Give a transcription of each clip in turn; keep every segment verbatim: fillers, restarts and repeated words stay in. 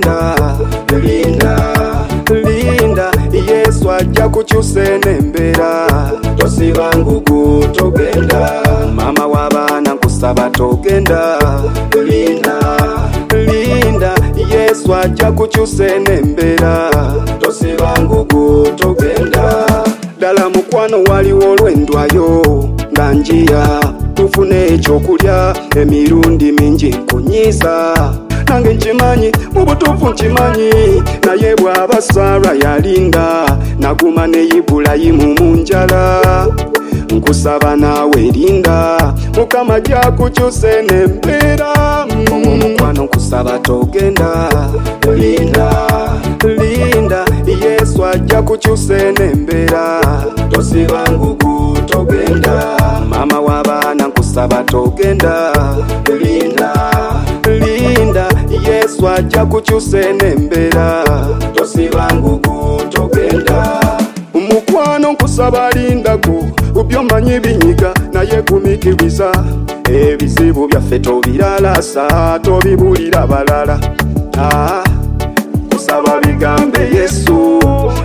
batogenda. Linda, linda, Yesu ajja kukyusa embeera. Tosiba ngugu togenda. Mama w'abaana nkusaba togenda. Linda, linda, Yesu ajja kukyusa embeera. Tosiba ngugu togenda. Dala mukwano waliwo olw'endwayo nga njiya tufune ekyokulya emirundi mingi nkunyiza. Nange nkimanyi mu butuufu nkimanyi naye bw'aba Sara yalinda naguma ne Ibulayimu mu njala. Nkusaba naawe linda Mukama ajja kukyusa embeera. Omukwano nkusaba togenda. Linda, linda, Yesu ajja kukyusa embeera. Tosiba ngugu togenda. Mama w'abaana nkusaba togenda. Linda, linda, Yesu ajja kukyusa embeera. Tosiba ngugu togenda. Mukwano nkusaba lindako ubyomanyi binyiga naye gumikiriza. Ebizibu byaffe tobiralasa tobibulira balala. Ah, kusaba bigambe Yesu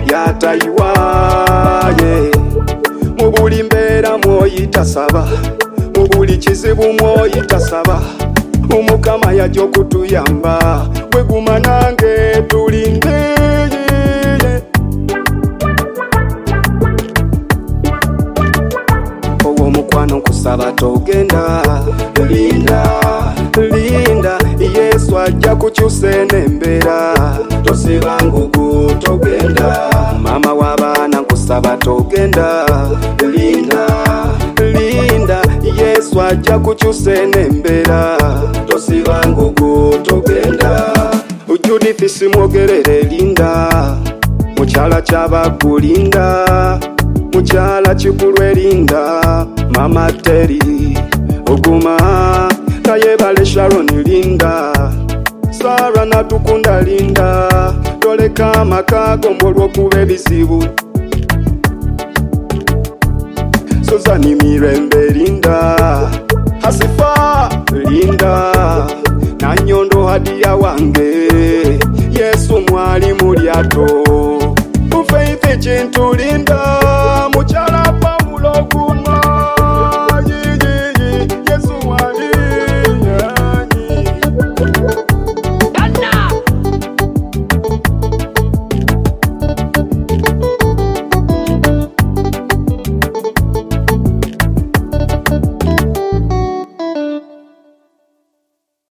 yatayiwaye. Mu buli mbeera mwoyita saba, mu buli kizibu mwoyita saba. Omukama yajja okutuyamba weguma nange tulinde. Owo mukwano nkusaba togenda. Linda, linda, Yesu ajja kukyusa embeera. Tosiba ngugu togenda. Mama w'abaana nkusaba togenda. Linda, linda, Yesu ajja kukyusa embeera. Tosiba ngugu togenda. Judith simwogerere linda mukyala ky'abakulinda. Mukyala Kikulwe linda. Mama Teri oguma naye bale Sharon linda. Sara natukunda linda. Toleka amaka gombo olw'okuba ebizibu. Suzani Mirembe linda. Hasifa linda. Nanyondo Hadiya wange